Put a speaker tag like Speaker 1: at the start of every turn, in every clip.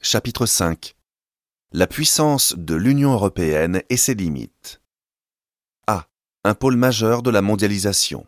Speaker 1: Chapitre 5. La puissance de l'Union européenne et ses limites. A. Un pôle majeur de la mondialisation.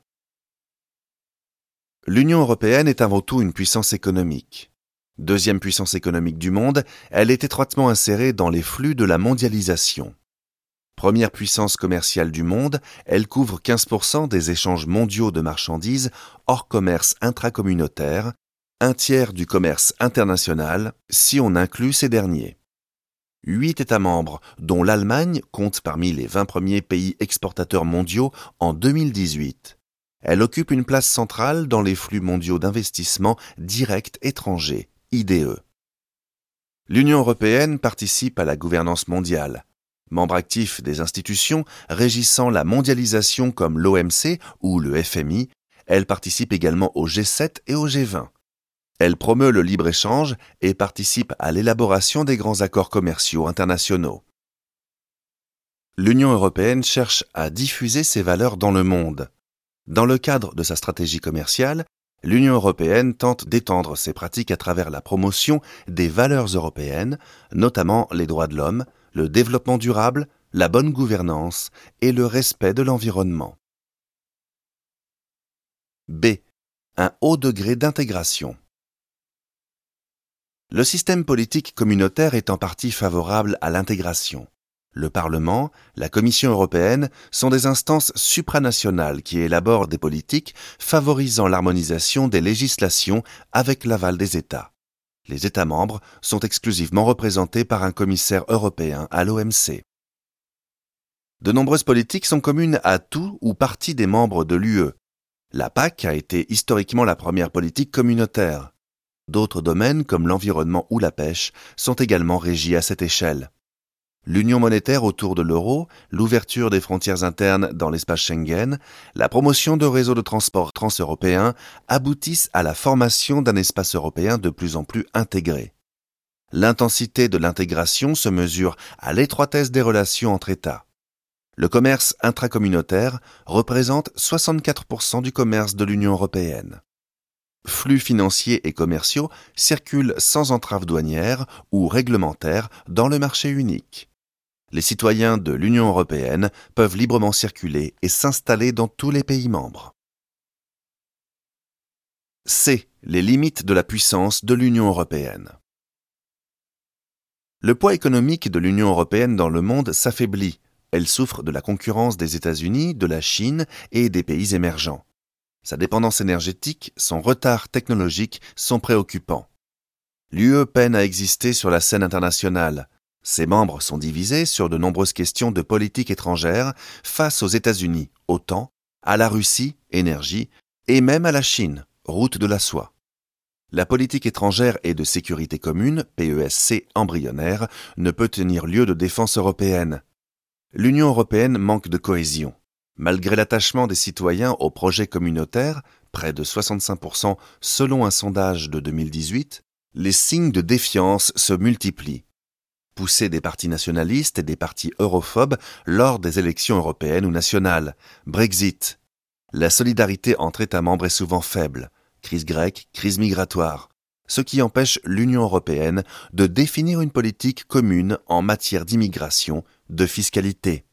Speaker 1: L'Union européenne est avant tout une puissance économique. Deuxième puissance économique du monde, elle est étroitement insérée dans les flux de la mondialisation. Première puissance commerciale du monde, elle couvre 15% des échanges mondiaux de marchandises hors commerce intracommunautaire, un tiers du commerce international si on inclut ces derniers. 8 États membres, dont l'Allemagne compte parmi les 20 premiers pays exportateurs mondiaux en 2018. Elle occupe une place centrale dans les flux mondiaux d'investissement direct étrangers, IDE. L'Union européenne participe à la gouvernance mondiale. Membre actif des institutions régissant la mondialisation comme l'OMC ou le FMI, elle participe également au G7 et au G20. Elle promeut le libre-échange et participe à l'élaboration des grands accords commerciaux internationaux. L'Union européenne cherche à diffuser ses valeurs dans le monde. Dans le cadre de sa stratégie commerciale, l'Union européenne tente d'étendre ses pratiques à travers la promotion des valeurs européennes, notamment les droits de l'homme, le développement durable, la bonne gouvernance et le respect de l'environnement. B. Un haut degré d'intégration. Le système politique communautaire est en partie favorable à l'intégration. Le Parlement, la Commission européenne sont des instances supranationales qui élaborent des politiques favorisant l'harmonisation des législations avec l'aval des États. Les États membres sont exclusivement représentés par un commissaire européen à l'OMC. De nombreuses politiques sont communes à tout ou partie des membres de l'UE. La PAC a été historiquement la première politique communautaire. D'autres domaines, comme l'environnement ou la pêche, sont également régis à cette échelle. L'union monétaire autour de l'euro, l'ouverture des frontières internes dans l'espace Schengen, la promotion de réseaux de transport transeuropéens aboutissent à la formation d'un espace européen de plus en plus intégré. L'intensité de l'intégration se mesure à l'étroitesse des relations entre États. Le commerce intracommunautaire représente 64% du commerce de l'Union européenne. Flux financiers et commerciaux circulent sans entrave douanière ou réglementaire dans le marché unique. Les citoyens de l'Union européenne peuvent librement circuler et s'installer dans tous les pays membres. C. Les limites de la puissance de l'Union européenne. Le poids économique de l'Union européenne dans le monde s'affaiblit. Elle souffre de la concurrence des États-Unis, de la Chine et des pays émergents. Sa dépendance énergétique, son retard technologique sont préoccupants. L'UE peine à exister sur la scène internationale. Ses membres sont divisés sur de nombreuses questions de politique étrangère face aux États-Unis, OTAN, à la Russie, énergie, et même à la Chine, route de la soie. La politique étrangère et de sécurité commune, PESC embryonnaire, ne peut tenir lieu de défense européenne. L'Union européenne manque de cohésion. Malgré l'attachement des citoyens au projet communautaire, près de 65% selon un sondage de 2018, les signes de défiance se multiplient. Poussée des partis nationalistes et des partis europhobes lors des élections européennes ou nationales, Brexit. La solidarité entre États membres est souvent faible, crise grecque, crise migratoire, ce qui empêche l'Union européenne de définir une politique commune en matière d'immigration, de fiscalité.